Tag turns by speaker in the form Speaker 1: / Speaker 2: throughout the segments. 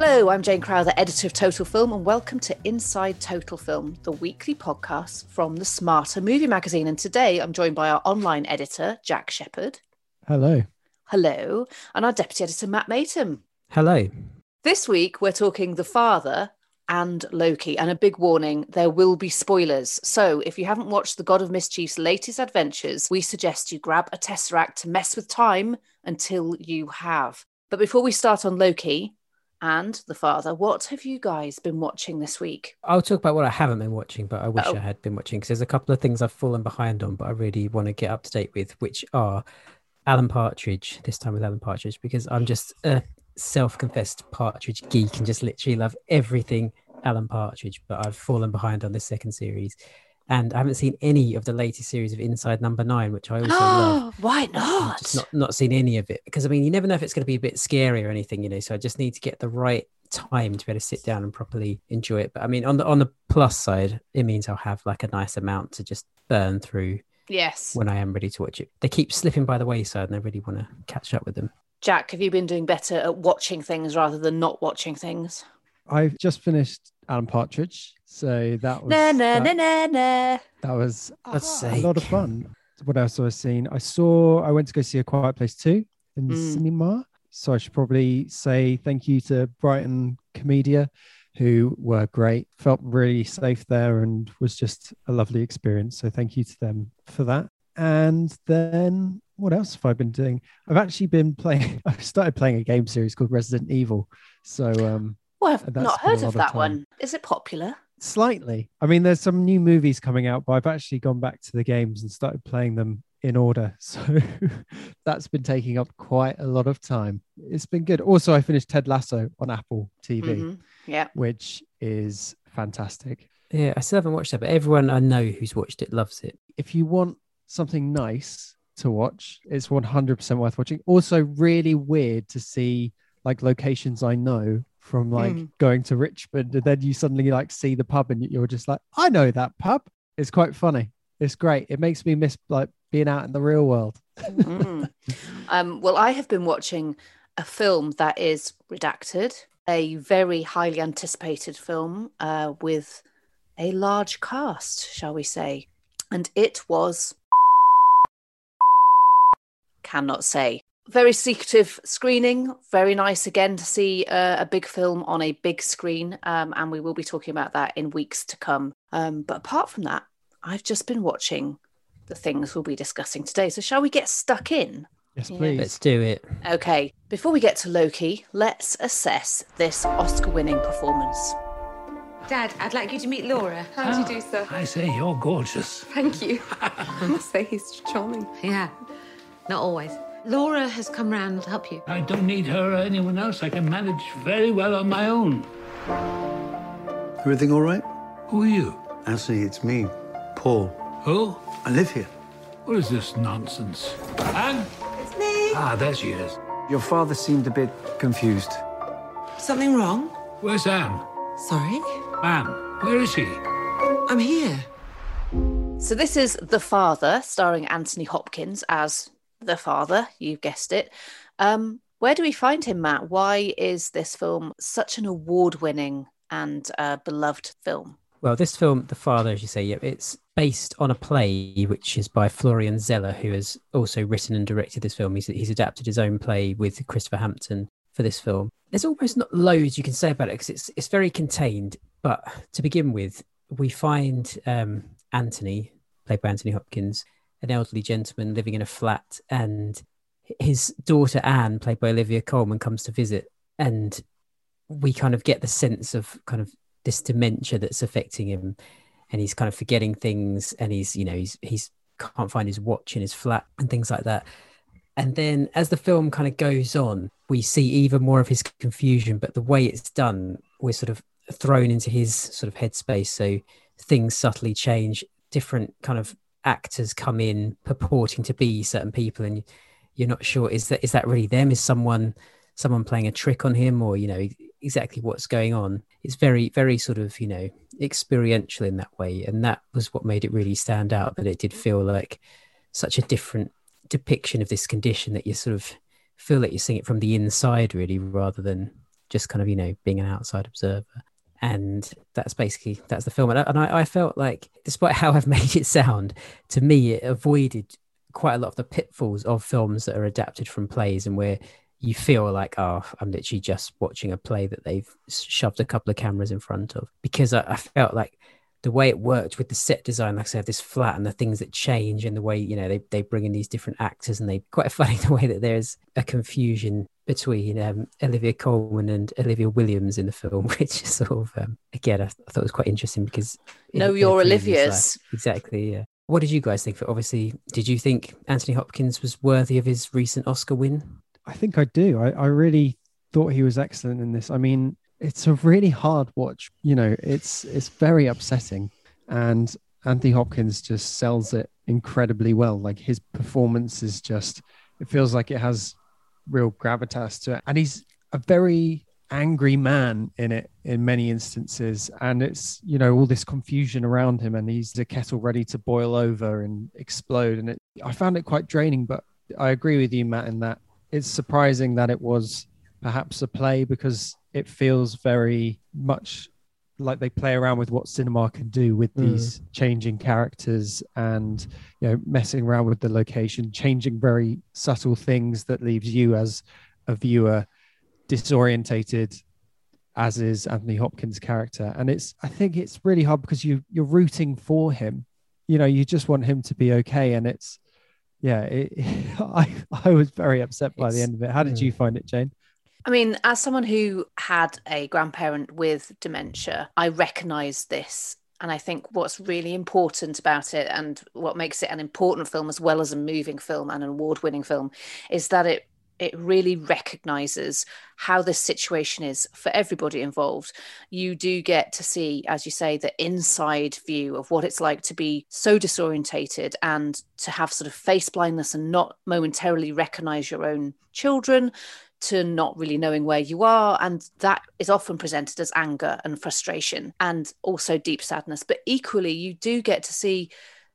Speaker 1: Hello, I'm Jane Crowther, editor of Total Film, and welcome to Inside Total Film, the weekly podcast from the Smarter Movie Magazine. And today I'm joined by our online editor, Jack Shepherd.
Speaker 2: Hello.
Speaker 1: Hello. And our deputy editor, Matt Matum.
Speaker 3: Hello.
Speaker 1: This week we're talking The Father and Loki, and a big warning, there will be spoilers. So if you haven't watched the God of Mischief's latest adventures, we suggest you grab a Tesseract to mess with time until you have. But before we start on Loki and The Father, what have you guys been watching this week?
Speaker 3: I'll talk about what I haven't been watching, but I wish I had been watching, because there's a couple of things I've fallen behind on, but I really want to get up to date with, which are Alan Partridge, this time with Alan Partridge, because I'm just a self-confessed Partridge geek and just literally love everything Alan Partridge, but I've fallen behind on this second series. And I haven't seen any of the latest series of Inside Number 9, which I also love.
Speaker 1: Why not?
Speaker 3: I've just not seen any of it, because I mean, you never know if it's going to be a bit scary or anything, you know, so I just need to get the right time to be able to sit down and properly enjoy it. But I mean, on the plus side, it means I'll have like a nice amount to just burn through.
Speaker 1: Yes.
Speaker 3: When I am ready to watch it. They keep slipping by the wayside and I really want to catch up with them.
Speaker 1: Jack, have you been doing better at watching things rather than not watching things?
Speaker 2: I've just finished Alan Partridge, so that was that was a lot of fun. What else have I seen? I went to go see A Quiet Place 2 in the cinema. So I should probably say thank you to Brighton Comedia, who were great, felt really safe there and was just a lovely experience. So thank you to them for that. And then what else have I been doing? I've started playing a game series called Resident Evil. So
Speaker 1: I've not heard of that one. Is it popular?
Speaker 2: Slightly. I mean, there's some new movies coming out, but I've actually gone back to the games and started playing them in order. So that's been taking up quite a lot of time. It's been good. Also, I finished Ted Lasso on Apple TV, which is fantastic.
Speaker 3: Yeah, I still haven't watched that, but everyone I know who's watched it loves it.
Speaker 2: If you want something nice to watch, it's 100% worth watching. Also, really weird to see like locations I know from like going to Richmond, and then you suddenly like see the pub and you're just like, I know that pub. It's quite funny. It's great. It makes me miss like being out in the real world.
Speaker 1: Well, I have been watching a film that is redacted, a very highly anticipated film with a large cast, shall we say. And it was... cannot say. Very secretive screening. Very nice again to see a big film on a big screen. And we will be talking about that in weeks to come. But apart from that, I've just been watching the things we'll be discussing today. So shall we get stuck in?
Speaker 2: Yes, please.
Speaker 3: Let's do it.
Speaker 1: Okay. Before we get to Loki, let's assess this Oscar-winning performance.
Speaker 4: Dad, I'd like you to meet Laura. How do you do, sir?
Speaker 5: I say, you're gorgeous.
Speaker 4: Thank you. I must say he's charming. Yeah, not always. Laura has come round to help you.
Speaker 5: I don't need her or anyone else. I can manage very well on my own.
Speaker 6: Everything all right?
Speaker 5: Who are you?
Speaker 6: Anthony, it's me, Paul.
Speaker 5: Who?
Speaker 6: I live here.
Speaker 5: What is this nonsense? Anne?
Speaker 4: It's me.
Speaker 5: Ah, there she is.
Speaker 7: Your father seemed a bit confused.
Speaker 4: Something wrong?
Speaker 5: Where's Anne?
Speaker 4: Sorry?
Speaker 5: Anne, where is she?
Speaker 4: I'm here.
Speaker 1: So this is The Father, starring Anthony Hopkins as the father, you've guessed it. Where do we find him, Matt? Why is this film such an award-winning and beloved film?
Speaker 3: Well, this film, The Father, as you say, it's based on a play which is by Florian Zeller, who has also written and directed this film. He's adapted his own play with Christopher Hampton for this film. There's almost not loads you can say about it because it's very contained. But to begin with, we find Anthony, played by Anthony Hopkins, an elderly gentleman living in a flat, and his daughter Anne, played by Olivia Colman, comes to visit, and we kind of get the sense of kind of this dementia that's affecting him, and he's kind of forgetting things, and he's can't find his watch in his flat and things like that. And then as the film kind of goes on, we see even more of his confusion, but the way it's done, we're sort of thrown into his sort of headspace, so things subtly change. Different kind of actors come in purporting to be certain people, and you're not sure, is that really them? Is someone playing a trick on him, or exactly what's going on? It's very, very sort of experiential in that way, and that was what made it really stand out, that it did feel like such a different depiction of this condition, that you sort of feel like you're seeing it from the inside really, rather than just kind of, being an outside observer. And that's the film. And I felt like, despite how I've made it sound, to me, it avoided quite a lot of the pitfalls of films that are adapted from plays and where you feel like, oh, I'm literally just watching a play that they've shoved a couple of cameras in front of. Because I felt like the way it worked with the set design, like I said, this flat and the things that change and the way, they bring in these different actors, and quite funny the way that there's a confusion between Olivia Colman and Olivia Williams in the film, which is sort of, again, I thought it was quite interesting because...
Speaker 1: Your Olivia's.
Speaker 3: Exactly, yeah. What did you guys think? Obviously, did you think Anthony Hopkins was worthy of his recent Oscar win?
Speaker 2: I think I do. I really thought he was excellent in this. I mean, it's a really hard watch. It's very upsetting. And Anthony Hopkins just sells it incredibly well. Like, his performance is just, it feels like it has real gravitas to it. And he's a very angry man in it in many instances. And it's, all this confusion around him, and he's a kettle ready to boil over and explode. And I found it quite draining, but I agree with you, Matt, in that it's surprising that it was perhaps a play, because it feels very much like they play around with what cinema can do with these changing characters and, messing around with the location, changing very subtle things that leaves you as a viewer disorientated, as is Anthony Hopkins' character. And I think it's really hard because you're rooting for him. You just want him to be okay. And it's, I was very upset by the end of it. How did you find it, Jane?
Speaker 1: I mean, as someone who had a grandparent with dementia, I recognise this. And I think what's really important about it, and what makes it an important film as well as a moving film and an award-winning film, is that it really recognises how this situation is for everybody involved. You do get to see, as you say, the inside view of what it's like to be so disorientated and to have sort of face blindness and not momentarily recognise your own children, to not really knowing where you are. And that is often presented as anger and frustration and also deep sadness. But equally, you do get to see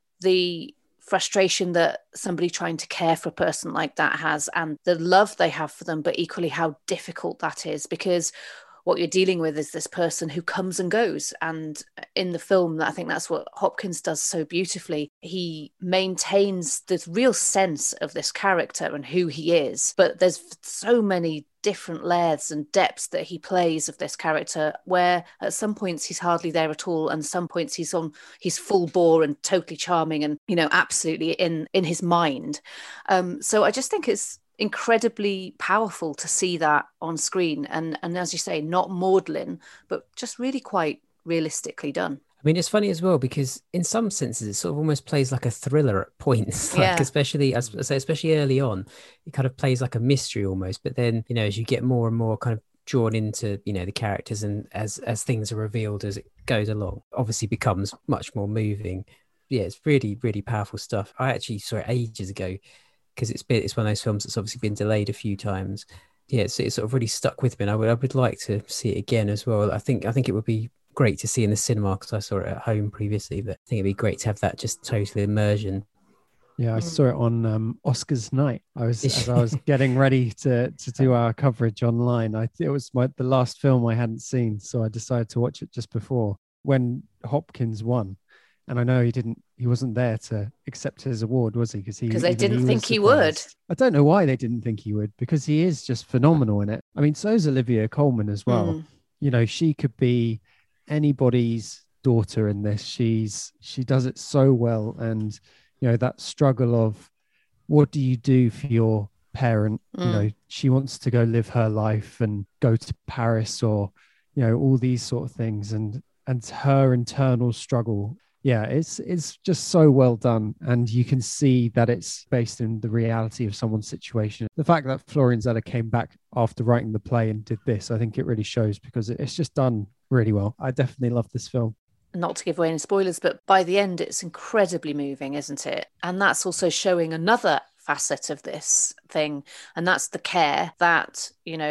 Speaker 1: the frustration that somebody trying to care for a person like that has, and the love they have for them, but equally how difficult that is, because what you're dealing with is this person who comes and goes. And in the film, I think that's what Hopkins does so beautifully. He maintains this real sense of this character and who he is, but there's so many different layers and depths that he plays of this character, where at some points he's hardly there at all, and some points he's full bore and totally charming and absolutely in his mind. So I just think it's incredibly powerful to see that on screen, and as you say, not maudlin, but just really quite realistically done.
Speaker 3: I mean, it's funny as well because in some senses it sort of almost plays like a thriller at points, like especially early on, it kind of plays like a mystery almost. But then, as you get more and more kind of drawn into, the characters, and as things are revealed as it goes along, obviously becomes much more moving. Yeah, it's really, really powerful stuff. I actually saw it ages ago because it's one of those films that's obviously been delayed a few times. Yeah, it's sort of really stuck with me, and I would like to see it again as well. I think it would be great to see in the cinema because I saw it at home previously, but I think it'd be great to have that just total immersion.
Speaker 2: Yeah, I saw it on Oscars night. As I was getting ready to do our coverage online. It was the last film I hadn't seen, so I decided to watch it just before when Hopkins won. And I know he wasn't there to accept his award, was he? Because
Speaker 1: they didn't think he would.
Speaker 2: I don't know why they didn't think he would, because he is just phenomenal in it. I mean, so is Olivia Colman as well. She could be anybody's daughter in this. She does it so well. And, that struggle of what do you do for your parent? She wants to go live her life and go to Paris or, all these sort of things. And her internal struggle. Yeah, it's just so well done. And you can see that it's based in the reality of someone's situation. The fact that Florian Zeller came back after writing the play and did this, I think it really shows, because it's just done really well. I definitely love this film.
Speaker 1: Not to give away any spoilers, but by the end, it's incredibly moving, isn't it? And that's also showing another facet of this thing, and that's the care that,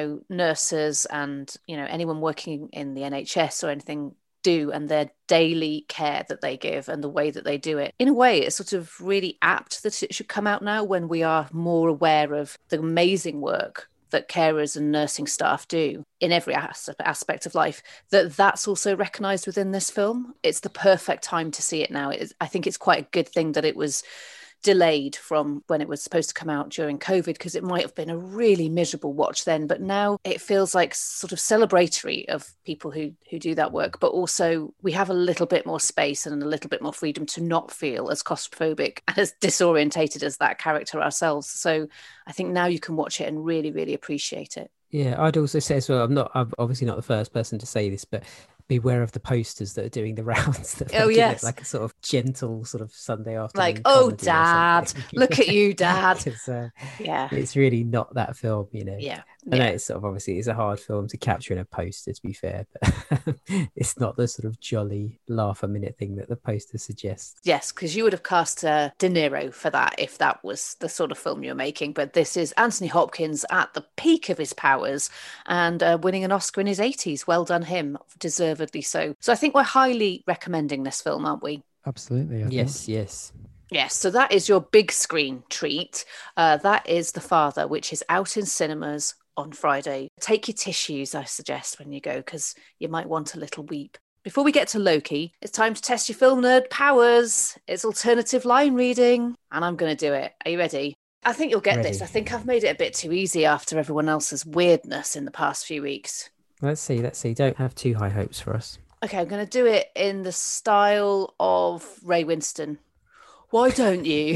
Speaker 1: nurses and, anyone working in the NHS or anything do, and their daily care that they give and the way that they do it. In a way, it's sort of really apt that it should come out now when we are more aware of the amazing work that carers and nursing staff do in every aspect of life, that's also recognised within this film. It's the perfect time to see it now. I think it's quite a good thing that it was delayed from when it was supposed to come out during COVID, because it might have been a really miserable watch then, but now it feels like sort of celebratory of people who do that work, but also we have a little bit more space and a little bit more freedom to not feel as claustrophobic and as disorientated as that character ourselves. So I think now you can watch it and really, really appreciate it.
Speaker 3: Yeah, I'd also say as well, I'm obviously not the first person to say this, but beware of the posters that are doing the rounds. That
Speaker 1: yes.
Speaker 3: It like a sort of gentle sort of Sunday afternoon.
Speaker 1: Like, oh, Dad, look at you, Dad.
Speaker 3: It's really not that film, you know.
Speaker 1: Yeah.
Speaker 3: I know it's sort of obviously it's a hard film to capture in a poster, to be fair, but it's not the sort of jolly laugh a minute thing that the poster suggests.
Speaker 1: Yes, because you would have cast De Niro for that if that was the sort of film you're making. But this is Anthony Hopkins at the peak of his powers and winning an Oscar in his 80s. Well done him, deservedly so. So I think we're highly recommending this film, aren't we?
Speaker 2: Absolutely.
Speaker 3: Yes.
Speaker 1: Yes, so that is your big screen treat. That is The Father, which is out in cinemas on Friday. Take your tissues, I suggest, when you go, because you might want a little weep. Before we get to Loki, it's time to test your film nerd powers. It's alternative line reading, and I'm going to do it. Are you ready? I think you'll get this. I think I've made it a bit too easy after everyone else's weirdness in the past few weeks.
Speaker 3: Let's see. Don't have too high hopes for us.
Speaker 1: Okay, I'm going to do it in the style of Ray Winston. Why don't you?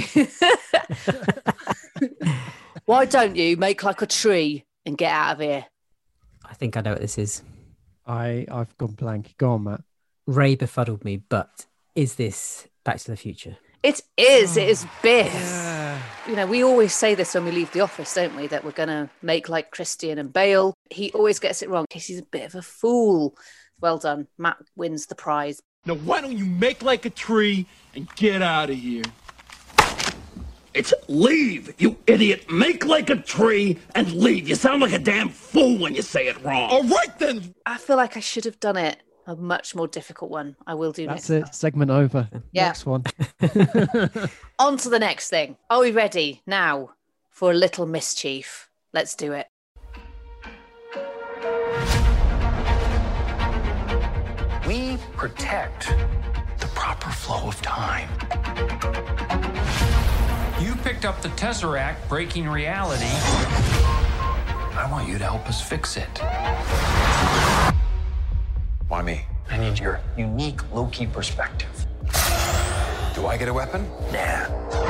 Speaker 1: Why don't you make like a tree and get out of here?
Speaker 3: I think I know what this is.
Speaker 2: I've gone blank. Go on, Matt.
Speaker 3: Ray befuddled me, but is this Back to the Future?
Speaker 1: It is. It is Biff. Yeah. You know, we always say this when we leave the office, don't we? That we're going to make like Christian and Bale. He always gets it wrong because he's a bit of a fool. Well done. Matt wins the prize.
Speaker 8: Now, why don't you make like a tree and get out of here? It's leave, you idiot. Make like a tree and leave. You sound like a damn fool when you say it wrong. All right, then.
Speaker 1: I feel like I should have done it a much more difficult one. I will do
Speaker 2: next.
Speaker 1: That's
Speaker 2: it. Segment over.
Speaker 1: Yeah.
Speaker 2: Next one.
Speaker 1: On to the next thing. Are we ready now for a little mischief? Let's do it.
Speaker 9: We protect the proper flow of time.
Speaker 10: You picked up the Tesseract, breaking reality.
Speaker 9: I want you to help us fix it. Why me? I need your unique Loki perspective. Do I get a weapon? Nah.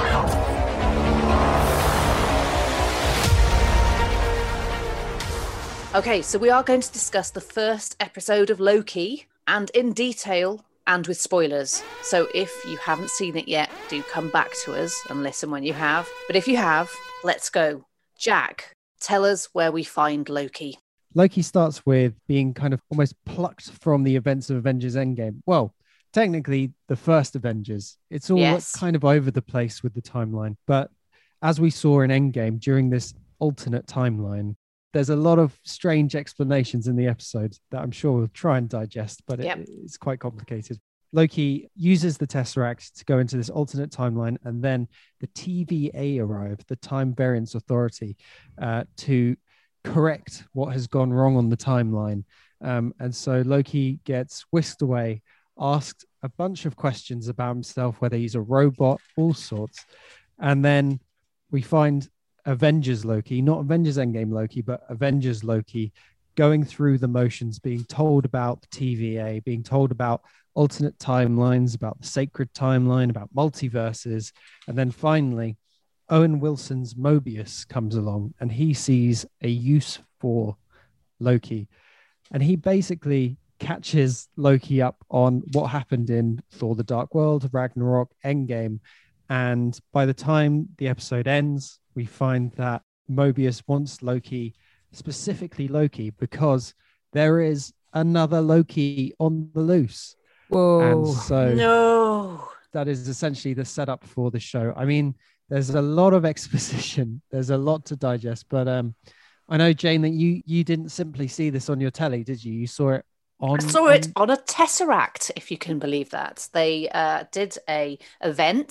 Speaker 1: Okay, so we are going to discuss the first episode of Loki, and in detail and with spoilers. So if you haven't seen it yet, do come back to us and listen when you have. But if you have, let's go. Jack, tell us where we find Loki.
Speaker 2: Loki starts with being kind of almost plucked from the events of Avengers Endgame. Well, technically the first Avengers. It's all kind of over the place with the timeline. But as we saw in Endgame, during this alternate timeline, there's a lot of strange explanations in the episode that I'm sure we'll try and digest, but it's quite complicated. Loki uses the Tesseract to go into this alternate timeline, and then the TVA arrive, the Time Variance Authority, to correct what has gone wrong on the timeline. And so Loki gets whisked away, asked a bunch of questions about himself, whether he's a robot, all sorts. And then we find Avengers Loki, not Avengers Endgame Loki, but Avengers Loki, going through the motions, being told about the TVA, being told about alternate timelines, about the sacred timeline, about multiverses. And then finally, Owen Wilson's Mobius comes along and he sees a use for Loki. And he basically catches Loki up on what happened in Thor: The Dark World, Ragnarok, Endgame. And by the time the episode ends, we find that Mobius wants Loki, specifically Loki, because there is another Loki on the loose.
Speaker 3: Whoa.
Speaker 2: And so that is essentially the setup for the show. I mean, there's a lot of exposition. There's a lot to digest. But I know, Jane, that you didn't simply see this on your telly, did you? You saw it on...
Speaker 1: I saw it on a Tesseract, if you can believe that. They did a event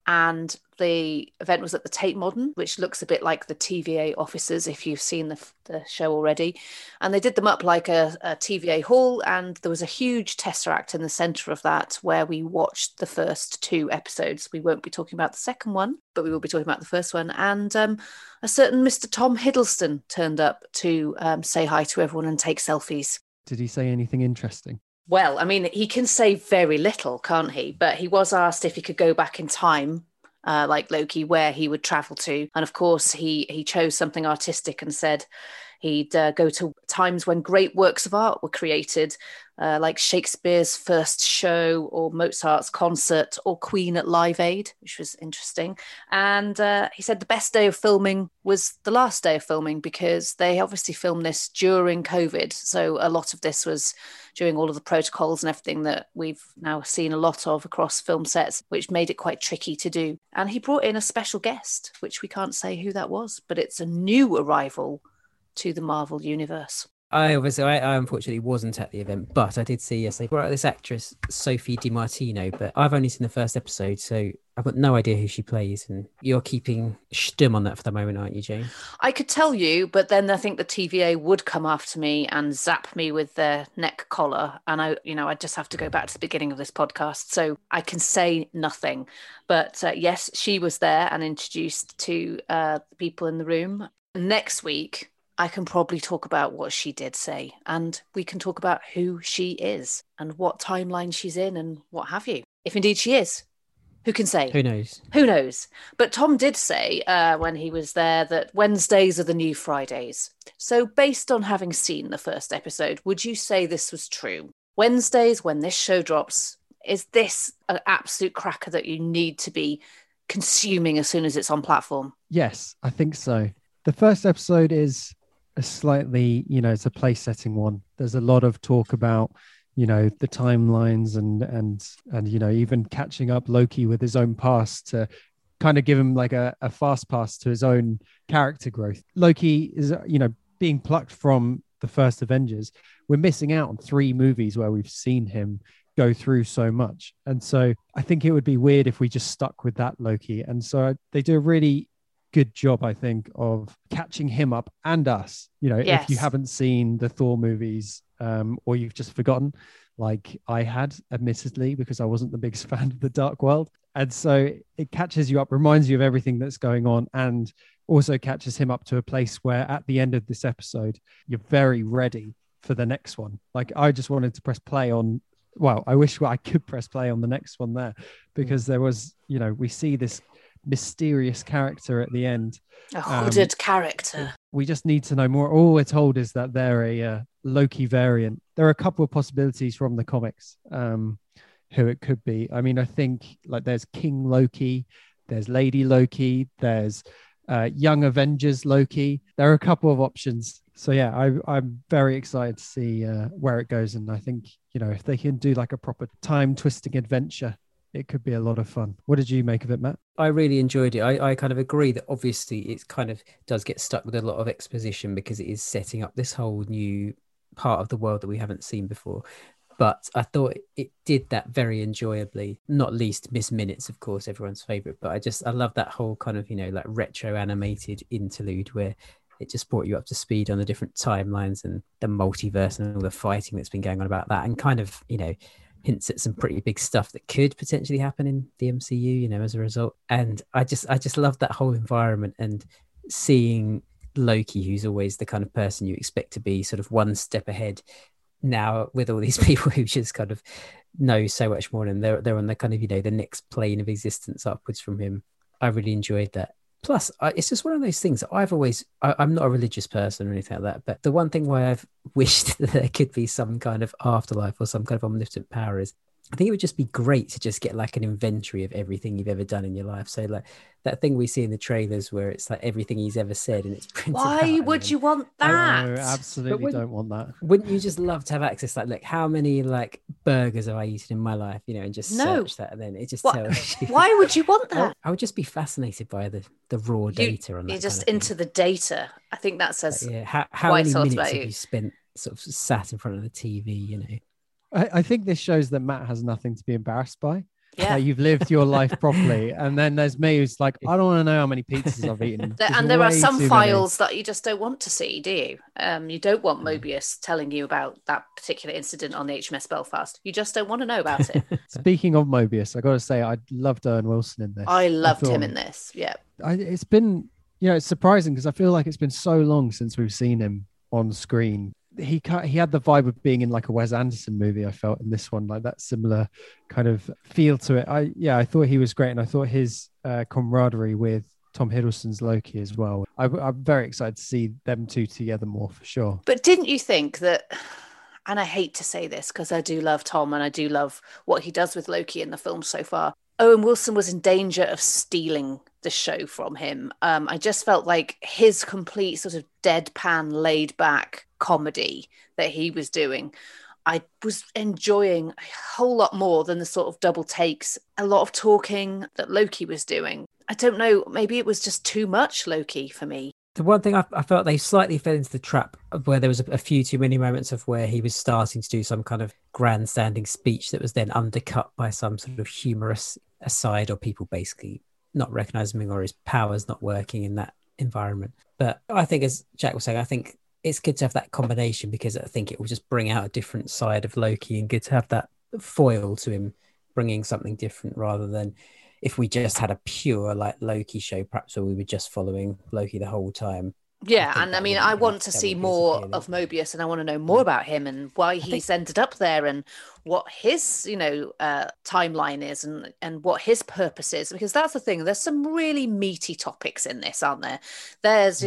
Speaker 1: and the event was at the Tate Modern, which looks a bit like the TVA offices if you've seen the show already. And they did them up like a TVA hall, and there was a huge Tesseract in the centre of that where we watched the first 2 episodes. We won't be talking about the second one, but we will be talking about the first one. And a certain Mr. Tom Hiddleston turned up to say hi to everyone and take selfies.
Speaker 2: Did he say anything interesting?
Speaker 1: Well, I mean, he can say very little, can't he? But he was asked if he could go back in time, like Loki, where he would travel to. And of course, he chose something artistic and said he'd go to times when great works of art were created, like Shakespeare's first show or Mozart's concert or Queen at Live Aid, which was interesting. And he said the best day of filming was the last day of filming, because they obviously filmed this during COVID. So a lot of this was during all of the protocols and everything that we've now seen a lot of across film sets, which made it quite tricky to do. And he brought in a special guest, which we can't say who that was, but it's a new arrival to the Marvel Universe.
Speaker 3: I unfortunately wasn't at the event, but I did see, yes, they brought out this actress, Sophie DiMartino, but I've only seen the first episode, so I've got no idea who she plays, and you're keeping stum on that for the moment, aren't you, Jane?
Speaker 1: I could tell you, but then I think the TVA would come after me and zap me with their neck collar, and I just have to go back to the beginning of this podcast, so I can say nothing. But yes, she was there and introduced to the people in the room. Next week, I can probably talk about what she did say, and we can talk about who she is and what timeline she's in and what have you. If indeed she is. Who can say?
Speaker 3: Who knows?
Speaker 1: Who knows? But Tom did say when he was there that Wednesdays are the new Fridays. So based on having seen the first episode, would you say this was true? Wednesdays, when this show drops, is this an absolute cracker that you need to be consuming as soon as it's on platform?
Speaker 2: Yes, I think so. The first episode is a slightly, it's a place setting one. There's a lot of talk about, the timelines and even catching up Loki with his own past to kind of give him like a fast pass to his own character growth. Loki is, being plucked from the first Avengers. We're missing out on 3 movies where we've seen him go through so much. And so I think it would be weird if we just stuck with that Loki. And so they do a really good job, I think, of catching him up and us.
Speaker 1: Yes.
Speaker 2: If you haven't seen the Thor movies or you've just forgotten, like I had, admittedly, because I wasn't the biggest fan of the Dark World. And so it catches you up, reminds you of everything that's going on, and also catches him up to a place where at the end of this episode, you're very ready for the next one. Like I just wanted to press play on, I wish I could press play on the next one there, because there was, we see this mysterious character at the end.
Speaker 1: A hooded character.
Speaker 2: We just need to know more. All we're told is that they're a Loki variant. There are a couple of possibilities from the comics who it could be. I mean, I think like there's King Loki, there's Lady Loki, there's Young Avengers Loki. There are a couple of options. So yeah, I'm very excited to see where it goes. And I think, if they can do like a proper time twisting adventure, it could be a lot of fun. What did you make of it, Matt?
Speaker 3: I really enjoyed it. I kind of agree that obviously it kind of does get stuck with a lot of exposition because it is setting up this whole new part of the world that we haven't seen before. But I thought it did that very enjoyably, not least Miss Minutes, of course, everyone's favorite. But I love that whole kind of, like retro animated interlude where it just brought you up to speed on the different timelines and the multiverse and all the fighting that's been going on about that, and kind of, hints at some pretty big stuff that could potentially happen in the MCU, as a result. And I just love that whole environment, and seeing Loki, who's always the kind of person you expect to be sort of one step ahead, now with all these people who just kind of know so much more, and they're on the kind of, the next plane of existence upwards from him. I really enjoyed that. Plus, it's just one of those things that I'm not a religious person or anything like that, but the one thing why I've wished that there could be some kind of afterlife or some kind of omnipotent power is I think it would just be great to just get like an inventory of everything you've ever done in your life. So like that thing we see in the trailers where it's like everything he's ever said and it's printed out.
Speaker 1: Why would you want that?
Speaker 2: No, absolutely don't want that.
Speaker 3: Wouldn't you just love to have access? Like, look, how many like burgers have I eaten in my life? And just search that, and then it just tells you.
Speaker 1: Why would you want that?
Speaker 3: I would just be fascinated by the raw data on that.
Speaker 1: You're just into the data. I think that says
Speaker 3: how many minutes have you spent sort of sat in front of the TV?
Speaker 2: I think this shows that Matt has nothing to be embarrassed by.
Speaker 1: Yeah.
Speaker 2: You've lived your life properly. And then there's me who's like, I don't want to know how many pizzas I've eaten.
Speaker 1: And there are some files that you just don't want to see, do you? You don't want Mobius telling you about that particular incident on the HMS Belfast. You just don't want to know about it.
Speaker 2: Speaking of Mobius, I got to say, I loved Owen Wilson in this.
Speaker 1: I loved him in this. Yeah.
Speaker 2: It's been, it's surprising because I feel like it's been so long since we've seen him on screen. He had the vibe of being in like a Wes Anderson movie. I felt in this one, like that similar kind of feel to it. I thought he was great, and I thought his camaraderie with Tom Hiddleston's Loki as well. I'm very excited to see them two together more for sure.
Speaker 1: But didn't you think that? And I hate to say this because I do love Tom and I do love what he does with Loki in the film so far. Owen Wilson was in danger of stealing the show from him. I just felt like his complete sort of deadpan, laid back comedy that he was doing, I was enjoying a whole lot more than the sort of double takes, a lot of talking that Loki was doing. I don't know, maybe it was just too much Loki for me.
Speaker 3: The one thing I felt they slightly fell into the trap of where there was a few too many moments of where he was starting to do some kind of grandstanding speech that was then undercut by some sort of humorous aside, or people basically not recognizing him or his powers not working in that environment. But I think, as Jack was saying, I think it's good to have that combination because I think it will just bring out a different side of Loki, and good to have that foil to him bringing something different rather than if we just had a pure like Loki show, perhaps where we were just following Loki the whole time.
Speaker 1: Yeah, and I mean, I want to see more of Mobius, and I want to know more about him and why he's ended up there and what his, timeline is and what his purpose is. Because that's the thing. There's some really meaty topics in this, aren't there? There's,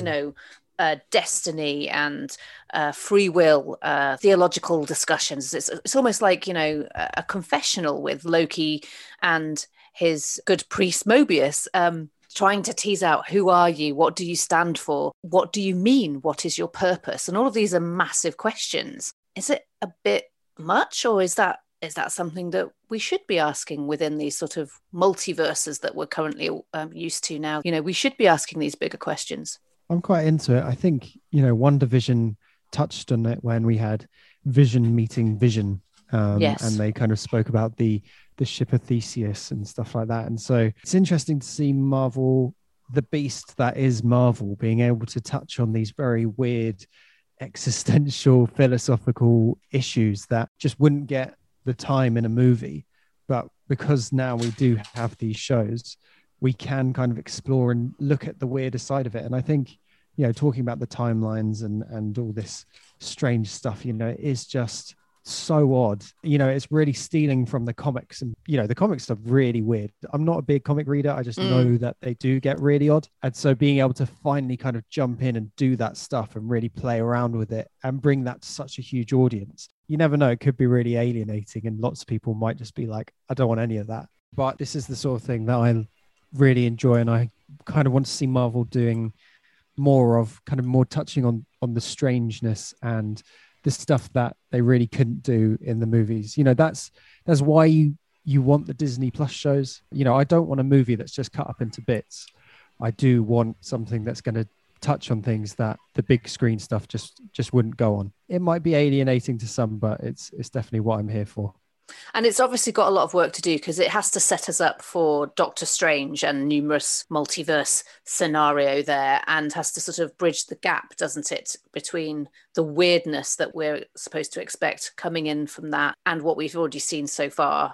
Speaker 1: destiny and free will, theological discussions. It's almost like, a confessional with Loki and his good priest Mobius, trying to tease out, who are you? What do you stand for? What do you mean? What is your purpose? And all of these are massive questions. Is it a bit much, or is that something that we should be asking within these sort of multiverses that we're currently used to now? We should be asking these bigger questions.
Speaker 2: I'm quite into it. I think, WandaVision touched on it when we had Vision meeting Vision.
Speaker 1: Yes.
Speaker 2: And they kind of spoke about the ship of Theseus and stuff like that. And so it's interesting to see Marvel, the beast that is Marvel, being able to touch on these very weird existential philosophical issues that just wouldn't get the time in a movie. But because now we do have these shows, we can kind of explore and look at the weirder side of it. And I think, talking about the timelines and all this strange stuff, it is just so odd. It's really stealing from the comics, and the comics are really weird. I'm not a big comic reader. I just know that they do get really odd, and so being able to finally kind of jump in and do that stuff and really play around with it and bring that to such a huge audience, you never know, it could be really alienating, and lots of people might just be like, I don't want any of that. But this is the sort of thing that I really enjoy, and I kind of want to see Marvel doing more of, kind of more touching on the strangeness and the stuff that they really couldn't do in the movies. That's why you want the Disney Plus shows. I don't want a movie that's just cut up into bits. I do want something that's going to touch on things that the big screen stuff just wouldn't go on. It might be alienating to some, but it's definitely what I'm here for.
Speaker 1: And it's obviously got a lot of work to do because it has to set us up for Doctor Strange and numerous multiverse scenario there, and has to sort of bridge the gap, doesn't it, between the weirdness that we're supposed to expect coming in from that and what we've already seen so far.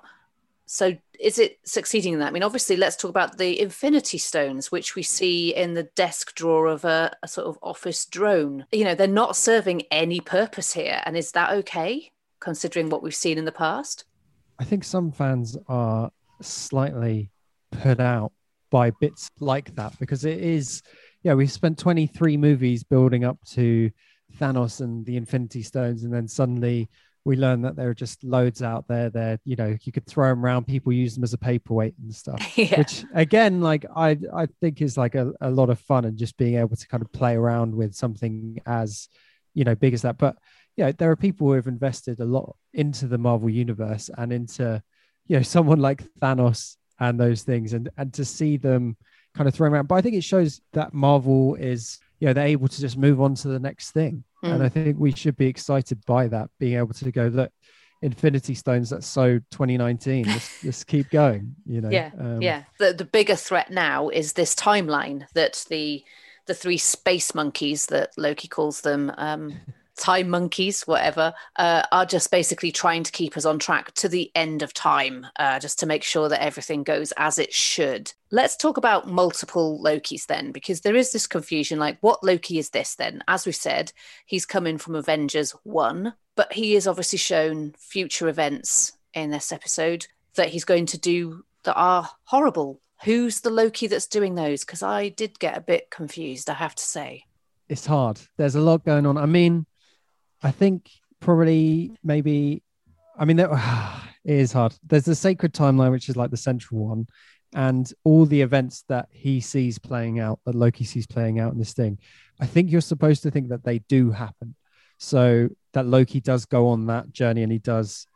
Speaker 1: So is it succeeding in that? I mean, obviously, let's talk about the Infinity Stones, which we see in the desk drawer of a sort of office drone. They're not serving any purpose here. And is that okay, considering what we've seen in the past?
Speaker 2: I think some fans are slightly put out by bits like that, because it is, we've spent 23 movies building up to Thanos and the Infinity Stones, and then suddenly we learn that there are just loads out there. You could throw them around, people use them as a paperweight and stuff, which again, like I think is like a lot of fun, and just being able to kind of play around with something as, big as that. But there are people who have invested a lot into the Marvel universe and into, someone like Thanos and those things, and to see them kind of thrown around. But I think it shows that Marvel is, they're able to just move on to the next thing. And I think we should be excited by that, being able to go, look, Infinity Stones. That's so 2019. Let's keep going, you know.
Speaker 1: Yeah. The bigger threat now is this timeline that the three space monkeys that Loki calls them, time monkeys, whatever, are just basically trying to keep us on track to the end of time, just to make sure that everything goes as it should. Let's talk about multiple Lokis then, because there is this confusion, like, what Loki is this then? As we said, he's coming from Avengers 1, but he is obviously shown future events in this episode that he's going to do that are horrible. Who's the Loki that's doing those? Because I did get a bit confused, I have to say.
Speaker 2: It's hard. There's a lot going on. I mean, I think probably maybe, I mean, it is hard. There's the sacred timeline, which is like the central one, and all the events that he sees playing out, that Loki sees playing out in this thing. I think you're supposed to think that they do happen. So that Loki does go on that journey, and he does,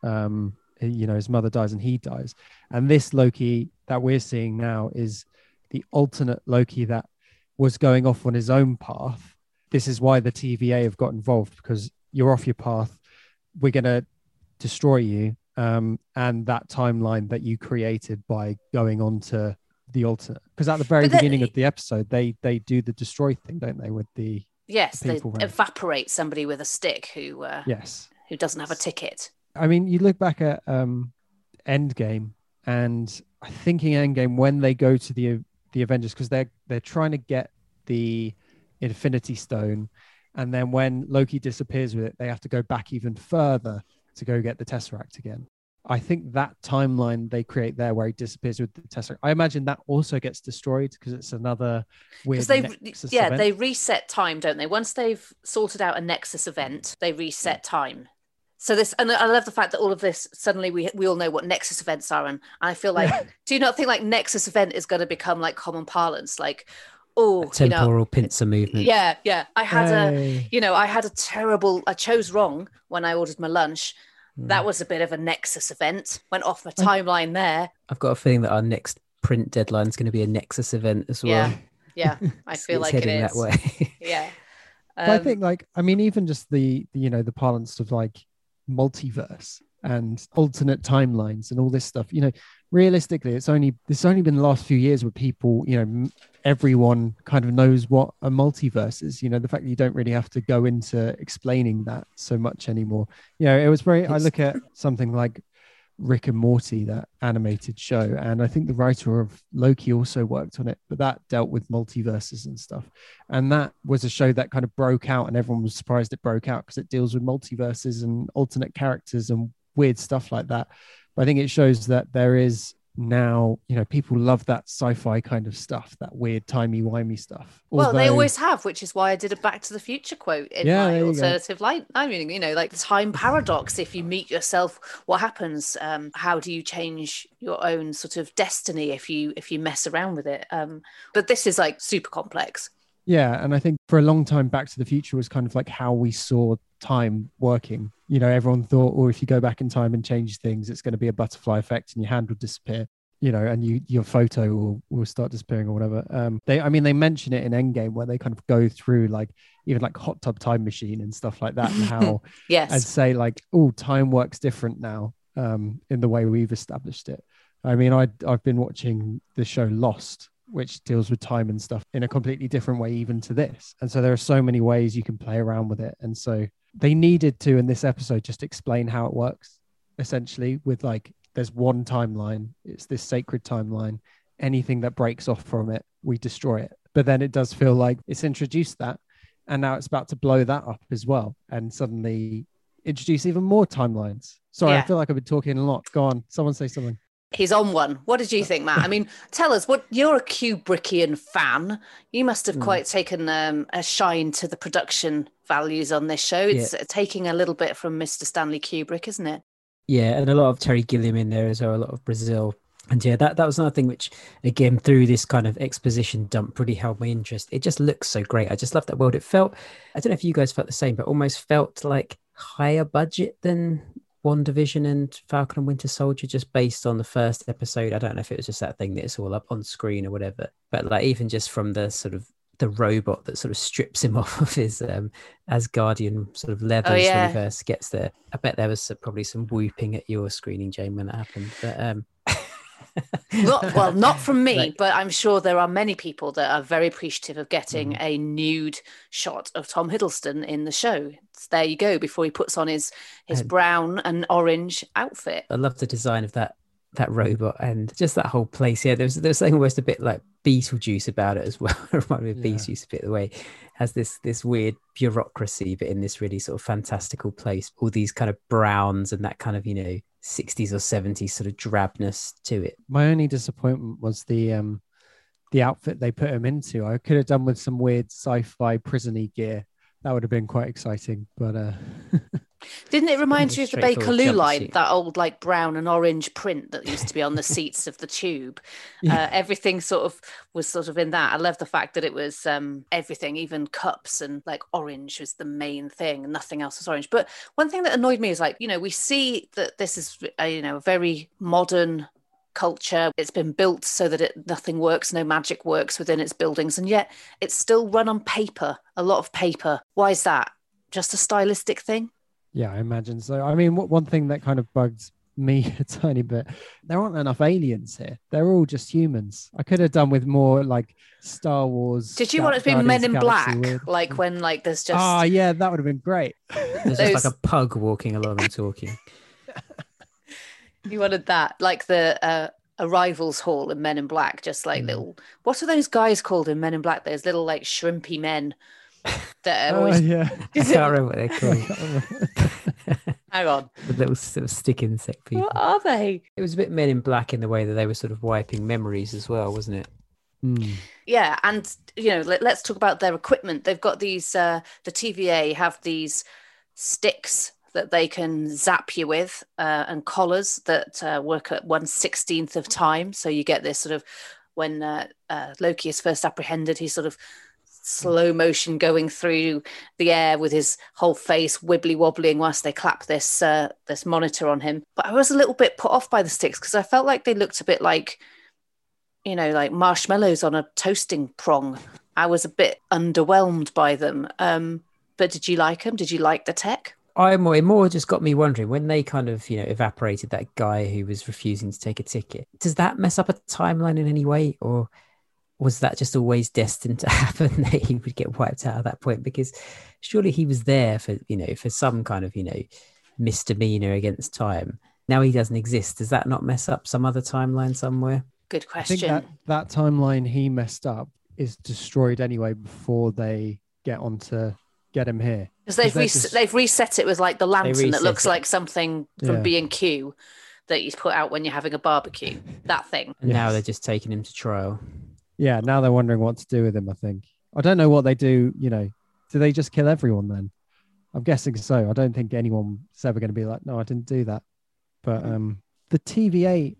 Speaker 2: his mother dies and he dies. And this Loki that we're seeing now is the alternate Loki that was going off on his own path. This is why the TVA have got involved, because you're off your path. We're going to destroy you. And that timeline that you created by going on to the alternate. Because at the very beginning of the episode, they do the destroy thing, don't they? With the
Speaker 1: they evaporate somebody with a stick who doesn't have a ticket.
Speaker 2: I mean, you look back at Endgame, and I think in Endgame, when they go to the Avengers, because they're trying to get the Infinity Stone, and then when Loki disappears with it, they have to go back even further to go get the Tesseract again. I think that timeline they create there, where he disappears with the Tesseract, I imagine that also gets destroyed because it's another weird Nexus event.
Speaker 1: They reset time, don't they? Once they've sorted out a Nexus event, they reset time. So this, and I love the fact that all of this, suddenly we all know what Nexus events are, and I feel like, do you not think like Nexus event is going to become like common parlance, like, oh,
Speaker 3: temporal pincer movement?
Speaker 1: Yeah. I had I chose wrong when I ordered my lunch. That was a bit of a Nexus event. Went off my timeline there.
Speaker 3: I've got a feeling that our next print deadline is going to be a Nexus event as well.
Speaker 1: Yeah. I feel like it is
Speaker 3: that way.
Speaker 1: Yeah.
Speaker 2: But I think, like, I mean, even just the parlance of like multiverse and alternate timelines and all this stuff, realistically, it's only been the last few years where people, everyone kind of knows what a multiverse is. The fact that you don't really have to go into explaining that so much anymore. It was I look at something like Rick and Morty, that animated show, and I think the writer of Loki also worked on it, but that dealt with multiverses and stuff. And that was a show that kind of broke out, and everyone was surprised it broke out because it deals with multiverses and alternate characters and weird stuff like that. But I think it shows that there is now, people love that sci-fi kind of stuff, that weird timey-wimey stuff.
Speaker 1: Well, they always have, which is why I did a Back to the Future quote in my alternative light. I mean, like the time paradox. If you meet yourself, what happens? How do you change your own sort of destiny if you mess around with it? But this is like super complex.
Speaker 2: Yeah, and I think for a long time, Back to the Future was kind of like how we saw time working. Everyone thought, or if you go back in time and change things, it's going to be a butterfly effect and your hand will disappear, and your photo will start disappearing or whatever. They mention it in Endgame where they kind of go through like even like hot tub time machine and stuff like that, and how and say like, oh, time works different now in the way we've established it. I mean, I've been watching the show Lost, which deals with time and stuff in a completely different way even to this. And so there are so many ways you can play around with it. And so they needed to, in this episode, just explain how it works, essentially, with like, there's one timeline. It's this sacred timeline. Anything that breaks off from it, we destroy it. But then it does feel like it's introduced that, and now it's about to blow that up as well, and suddenly introduce even more timelines. Sorry, I feel like I've been talking a lot. Go on, someone say something.
Speaker 1: He's on one. What did you think, Matt? I mean, tell us, you're a Kubrickian fan. You must have quite taken a shine to the production values on this show. It's taking a little bit from Mr. Stanley Kubrick, isn't it?
Speaker 3: Yeah, and a lot of Terry Gilliam in there as well, a lot of Brazil. And yeah, that was another thing which, again, through this kind of exposition dump really held my interest. It just looks so great. I just love that world. It felt, I don't know if you guys felt the same, but almost felt like higher budget than WandaVision and Falcon and Winter Soldier, just based on the first episode. I don't know if it was just that thing that it's all up on screen or whatever, but like even just from the sort of the robot that sort of strips him off of his Asgardian sort of leathers when he first gets there. I bet there was probably some whooping at your screening, Jane, when that happened. But
Speaker 1: not from me, but I'm sure there are many people that are very appreciative of getting a nude shot of Tom Hiddleston in the show. There you go, before he puts on his brown and orange outfit.
Speaker 3: I love the design of that robot and just that whole place. Yeah, there's something almost a bit like Beetlejuice about it as well. It reminded me of Beetlejuice a bit, the way it has this weird bureaucracy, but in this really sort of fantastical place. All these kind of browns and that kind of, 60s or 70s sort of drabness to it.
Speaker 2: My only disappointment was the outfit they put him into. I could have done with some weird sci-fi prison-y gear. That would have been quite exciting, but
Speaker 1: didn't it remind you of the Bakerloo line, that old like brown and orange print that used to be on the seats of the tube? Everything was sort of in that. I love the fact that it was everything, even cups, and like orange was the main thing and nothing else was orange. But one thing that annoyed me is we see that this is a very modern culture. It's been built so that nothing works, no magic works within its buildings, and yet it's still run on paper, a lot of paper. Why is that? Just a stylistic thing?
Speaker 2: Yeah, I imagine so. I mean, one thing that kind of bugs me a tiny bit, there aren't enough aliens here. They're all just humans. I could have done with more like Star Wars.
Speaker 1: Did you want it to be Men in Black? Weird. Like when there's just...
Speaker 2: Oh, yeah, that would have been great.
Speaker 3: There's just like a pug walking along and talking.
Speaker 1: You wanted that, like the arrivals hall in Men in Black, just like little. What are those guys called in Men in Black? Those little like shrimpy men that are always.
Speaker 2: Yeah.
Speaker 3: I can't remember what they're called.
Speaker 1: Hang on.
Speaker 3: The little sort of stick insect people.
Speaker 1: What are they?
Speaker 3: It was a bit Men in Black in the way that they were sort of wiping memories as well, wasn't it?
Speaker 1: Yeah, and let's talk about their equipment. They've got these. The TVA have these sticks that they can zap you with, and collars that work at 1/16 of time. So you get this sort of, when Loki is first apprehended, he's sort of slow motion going through the air with his whole face wibbly wobbling whilst they clap this monitor on him. But I was a little bit put off by the sticks because I felt like they looked a bit like, like marshmallows on a toasting prong. I was a bit underwhelmed by them. But did you like them? Did you like the tech?
Speaker 3: It more just got me wondering, when they kind of, evaporated that guy who was refusing to take a ticket, does that mess up a timeline in any way? Or was that just always destined to happen, that he would get wiped out at that point? Because surely he was there for some kind of, misdemeanor against time. Now he doesn't exist. Does that not mess up some other timeline somewhere?
Speaker 1: Good question.
Speaker 2: I think that timeline he messed up is destroyed anyway before they get on to get him here.
Speaker 1: Because they've reset it with like the lantern that looks like something from B&Q that you put out when you're having a barbecue. That thing.
Speaker 3: And now they're just taking him to trial.
Speaker 2: Yeah, now they're wondering what to do with him, I think. I don't know what they do, do they just kill everyone then? I'm guessing so. I don't think anyone's ever going to be like, no, I didn't do that. But the TVA,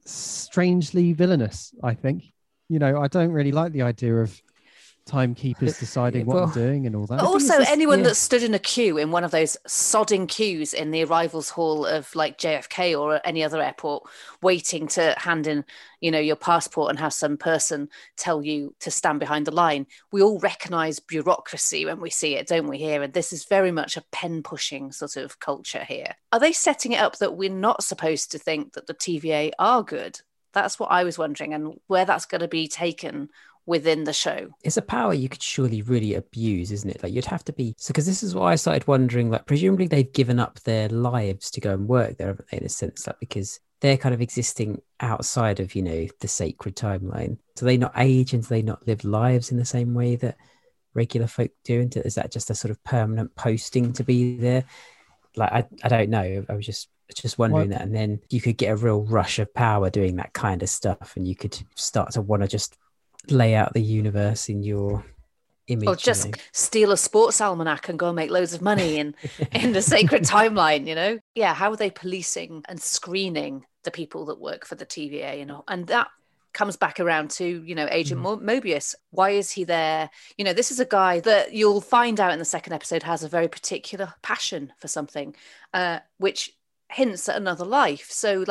Speaker 2: strangely villainous, I think. I don't really like the idea of timekeepers deciding what I'm doing and all that.
Speaker 1: But also anyone that stood in a queue in one of those sodding queues in the arrivals hall of like JFK or any other airport, waiting to hand in, your passport and have some person tell you to stand behind the line. We all recognise bureaucracy when we see it, don't we, here? And this is very much a pen-pushing sort of culture here. Are they setting it up that we're not supposed to think that the TVA are good? That's what I was wondering, and where that's going to be taken within the show.
Speaker 3: It's a power you could surely really abuse, isn't it? Like you'd have to be, because this is why I started wondering, like presumably they've given up their lives to go and work there, haven't they, in a sense, like because they're kind of existing outside of, the sacred timeline. Do they not age and do they not live lives in the same way that regular folk do? And is that just a sort of permanent posting to be there? Like, I don't know. I was just wondering that. And then you could get a real rush of power doing that kind of stuff, and you could start to want to just lay out the universe in your image.
Speaker 1: Or just steal a sports almanac and go and make loads of money in the sacred timeline, Yeah, how are they policing and screening the people that work for the TVA, And that comes back around to, Agent Mobius. Why is he there? This is a guy that you'll find out in the second episode has a very particular passion for something, which hints at another life. So, like,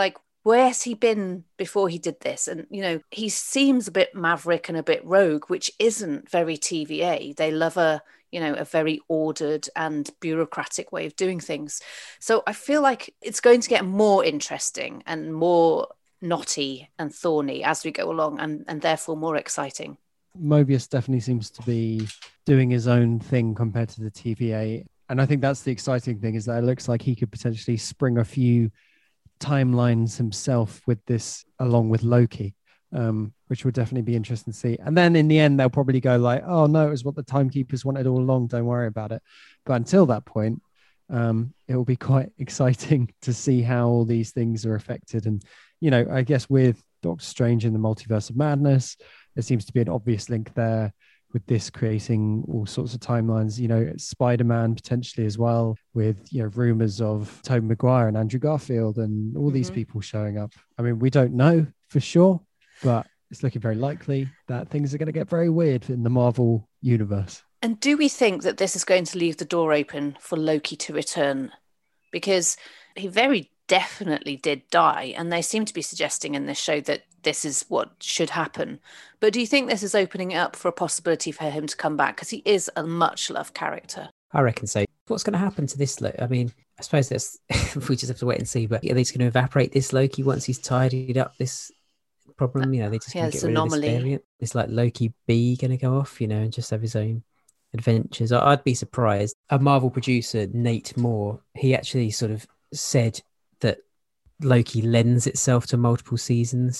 Speaker 1: where's he been before he did this? And, he seems a bit maverick and a bit rogue, which isn't very TVA. They love a very ordered and bureaucratic way of doing things. So I feel like it's going to get more interesting and more knotty and thorny as we go along, and therefore more exciting.
Speaker 2: Mobius definitely seems to be doing his own thing compared to the TVA. And I think that's the exciting thing, is that it looks like he could potentially spring a few timelines himself with this, along with Loki, which would definitely be interesting to see. And then in the end, they'll probably go like, oh no, it was what the timekeepers wanted all along. Don't worry about it. But until that point, it will be quite exciting to see how all these things are affected. And, I guess with Doctor Strange in the Multiverse of Madness, there seems to be an obvious link there with this creating all sorts of timelines, Spider-Man potentially as well, with, rumors of Tobey Maguire and Andrew Garfield and all these people showing up. I mean, we don't know for sure, but it's looking very likely that things are going to get very weird in the Marvel universe.
Speaker 1: And do we think that this is going to leave the door open for Loki to return? Because he very definitely did die, and they seem to be suggesting in this show that this is what should happen. But do you think this is opening it up for a possibility for him to come back? Because he is a much loved character.
Speaker 3: I reckon so. What's going to happen to this? I mean, I suppose that's we just have to wait and see. But are they just going to evaporate this Loki once he's tidied up this problem? They just going to get rid of this variant. It's like Loki B going to go off, and just have his own adventures. I'd be surprised. A Marvel producer, Nate Moore, he actually sort of said that Loki lends itself to multiple seasons.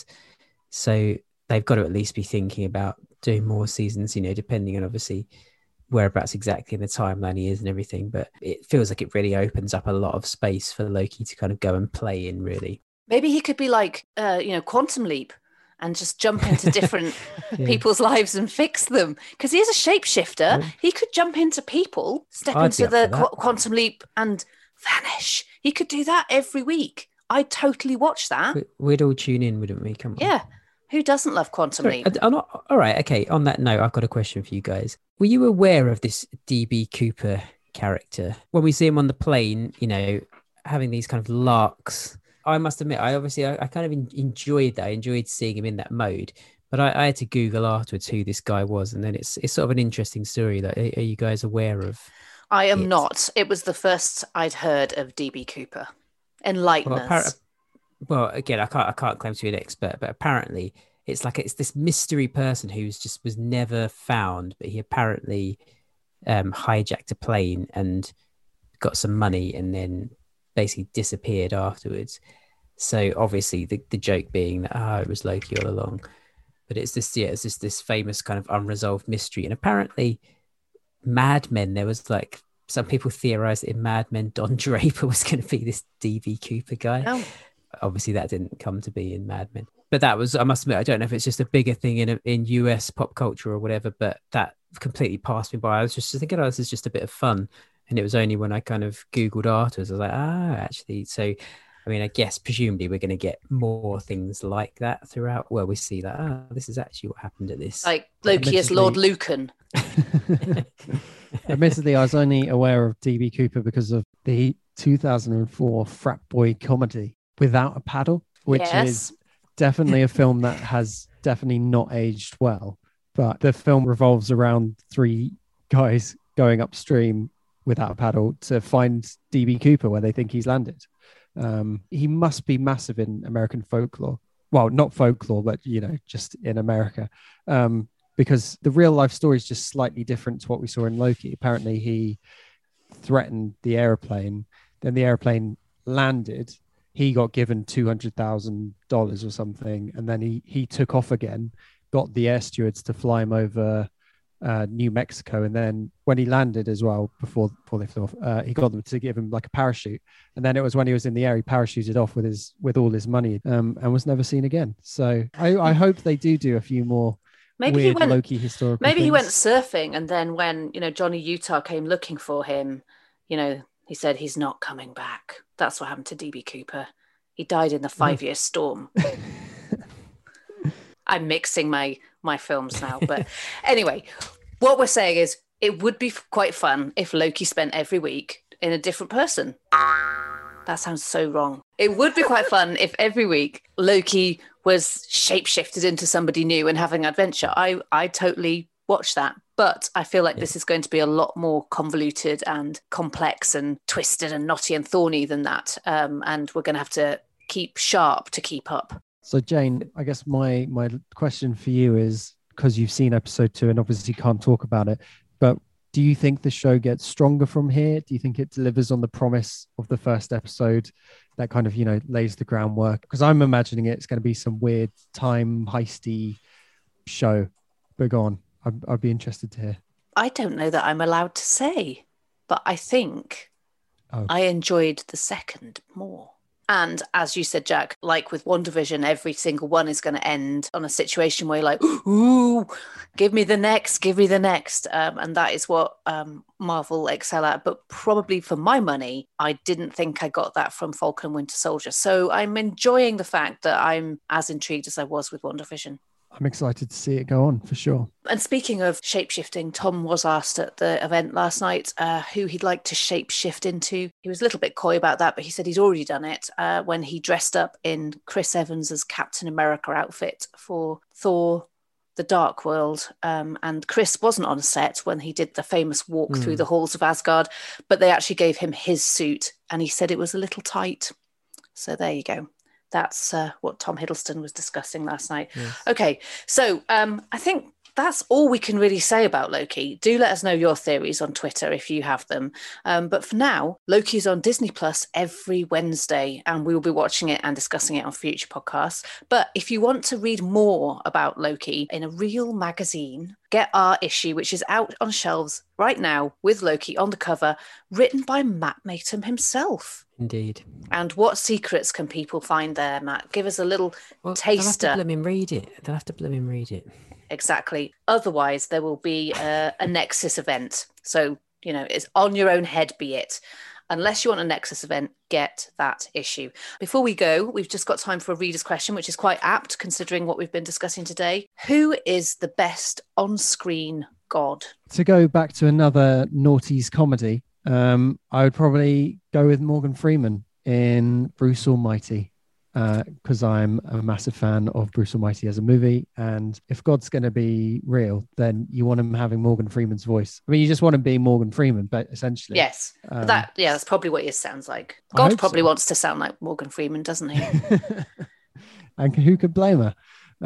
Speaker 3: So they've got to at least be thinking about doing more seasons, depending on obviously whereabouts exactly in the timeline he is and everything. But it feels like it really opens up a lot of space for Loki to kind of go and play in, really.
Speaker 1: Maybe he could be like, Quantum Leap and just jump into different people's lives and fix them. Because he is a shapeshifter. Yeah. He could jump into people, step into the Quantum Leap and vanish. He could do that every week. I'd totally watch that.
Speaker 3: We'd all tune in, wouldn't we? Come on.
Speaker 1: Yeah. Who doesn't love Quantum Leap?
Speaker 3: I'm not, all right. Okay. On that note, I've got a question for you guys. Were you aware of this DB Cooper character? When we see him on the plane, having these kind of larks, I must admit, I kind of enjoyed that. I enjoyed seeing him in that mode. But I had to Google afterwards who this guy was. And then it's sort of an interesting story. Like, are you guys aware of
Speaker 1: I am not. It was the first I'd heard of DB Cooper. Enlighten us.
Speaker 3: Well, again, I can't claim to be an expert, but apparently it's this mystery person who was never found, but he apparently hijacked a plane and got some money and then basically disappeared afterwards. So obviously the joke being that it was Loki all along, but it's this famous kind of unresolved mystery. And apparently Mad Men, there was like some people theorized that in Mad Men Don Draper was going to be this DB Cooper guy.
Speaker 1: Oh.
Speaker 3: Obviously that didn't come to be in Mad Men, but that was, I must admit, I don't know if it's just a bigger thing in US pop culture or whatever, but that completely passed me by. I was just thinking, this is just a bit of fun. And it was only when I kind of Googled afterwards, I was like, actually. So, I mean, I guess presumably we're going to get more things like that throughout where we see that, this is actually what happened at this.
Speaker 1: Like Loki as Lord Lucan.
Speaker 2: Admittedly, I was only aware of DB Cooper because of the 2004 frat boy comedy Without a Paddle, which is definitely a film that has definitely not aged well. But the film revolves around three guys going upstream without a paddle to find DB Cooper where they think he's landed. He must be massive in American folklore. Well, not folklore, but, just in America. Because the real life story is just slightly different to what we saw in Loki. Apparently he threatened the airplane, then the airplane landed. He got given $200,000 or something. And then he took off again, got the air stewards to fly him over New Mexico. And then when he landed as well, before they flew off, he got them to give him like a parachute. And then it was when he was in the air, he parachuted off with all his money and was never seen again. So I hope they do a few more weird Loki historical
Speaker 1: Maybe
Speaker 2: things.
Speaker 1: He went surfing, and then when, Johnny Utah came looking for him, he said he's not coming back. That's what happened to DB Cooper. He died in the 5-year storm. I'm mixing my films now. But anyway, what we're saying is it would be quite fun if Loki spent every week in a different person. That sounds so wrong. It would be quite fun if every week Loki was shapeshifted into somebody new and having an adventure. I totally watch that. But I feel like this is going to be a lot more convoluted and complex and twisted and knotty and thorny than that. And we're going to have to keep sharp to keep up.
Speaker 2: So Jane, I guess my question for you is, because you've seen episode 2 and obviously can't talk about it, but do you think the show gets stronger from here? Do you think it delivers on the promise of the first episode that kind of, lays the groundwork? Because I'm imagining it's going to be some weird time heisty show. But go on. I'd be interested to hear.
Speaker 1: I don't know that I'm allowed to say, but I think I enjoyed the second more. And as you said, Jack, like with WandaVision, every single one is going to end on a situation where you're like, ooh, give me the next. And that is what Marvel excel at. But probably for my money, I didn't think I got that from Falcon and Winter Soldier. So I'm enjoying the fact that I'm as intrigued as I was with WandaVision.
Speaker 2: I'm excited to see it go on for sure.
Speaker 1: And speaking of shapeshifting, Tom was asked at the event last night who he'd like to shapeshift into. He was a little bit coy about that, but he said he's already done it when he dressed up in Chris Evans's Captain America outfit for Thor: The Dark World. And Chris wasn't on set when he did the famous walk through the halls of Asgard, but they actually gave him his suit and he said it was a little tight. So there you go. That's what Tom Hiddleston was discussing last night. Yes. Okay, so I think that's all we can really say about Loki. Do let us know your theories on Twitter if you have them. But for now, Loki's on Disney Plus every Wednesday, and we will be watching it and discussing it on future podcasts. But if you want to read more about Loki in a real magazine, get our issue, which is out on shelves right now with Loki on the cover, written by Matt Matum himself.
Speaker 3: Indeed.
Speaker 1: And what secrets can people find there, Matt? Give us a little taster.
Speaker 3: They'll have to blooming read it.
Speaker 1: Exactly. Otherwise, there will be a Nexus event. So, it's on your own head, be it. Unless you want a Nexus event, get that issue. Before we go, we've just got time for a reader's question, which is quite apt considering what we've been discussing today. Who is the best on-screen god?
Speaker 2: To go back to another noughties comedy, I would probably go with Morgan Freeman in Bruce Almighty, because I'm a massive fan of Bruce Almighty as a movie. And if God's going to be real, then you want him having Morgan Freeman's voice. I mean, you just want him being Morgan Freeman, but essentially.
Speaker 1: Yes, that's probably what he sounds like. God probably wants to sound like Morgan Freeman, doesn't he?
Speaker 2: And who could blame her?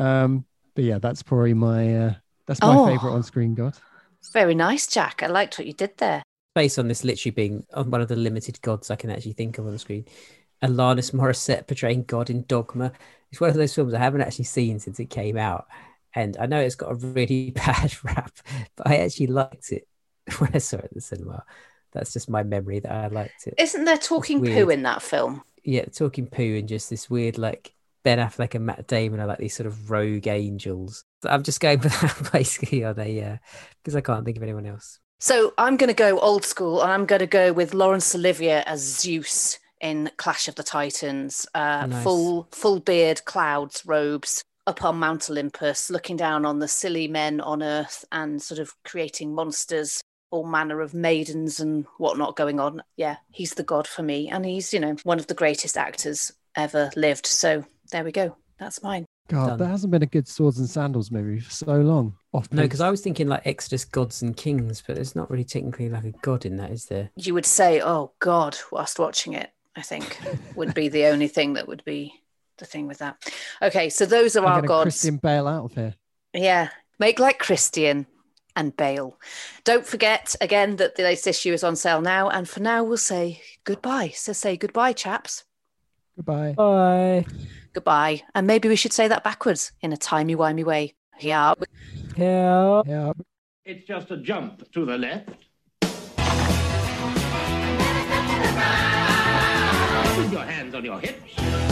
Speaker 2: But yeah, that's probably my favorite on-screen god.
Speaker 1: Very nice, Jack. I liked what you did there.
Speaker 3: Based on this literally being one of the limited gods I can actually think of on the screen. Alanis Morissette portraying God in Dogma. It's one of those films I haven't actually seen since it came out. And I know it's got a really bad rap, but I actually liked it when I saw it at the cinema. That's just my memory that I liked it.
Speaker 1: Isn't there talking poo in that film?
Speaker 3: Yeah, talking poo and just this weird, like, Ben Affleck and Matt Damon are like these sort of rogue angels. I'm just going for that basically on because I can't think of anyone else.
Speaker 1: So I'm going to go old school, and I'm going to go with Laurence Olivier as Zeus in Clash of the Titans. Nice. Full beard, clouds, robes, up on Mount Olympus, looking down on the silly men on Earth and sort of creating monsters, all manner of maidens and whatnot going on. Yeah, he's the god for me. And he's, one of the greatest actors ever lived. So there we go. That's mine.
Speaker 2: God, there hasn't been a good Swords and Sandals movie for so long.
Speaker 3: No, because I was thinking like Exodus Gods and Kings, but there's not really technically like a god in that, is there?
Speaker 1: You would say, oh God, whilst watching it, I think would be the only thing that would be the thing with that. Okay, so those are our gods.
Speaker 2: Christian Bale out of here.
Speaker 1: Yeah, make like Christian and Bale. Don't forget, again, that the latest issue is on sale now. And for now, we'll say goodbye. So say goodbye, chaps.
Speaker 2: Goodbye.
Speaker 3: Bye.
Speaker 1: Goodbye. And maybe we should say that backwards in a timey-wimey way.
Speaker 3: Yeah. Yeah.
Speaker 2: Yeah.
Speaker 8: It's just a jump to the left. With your hands on your hips.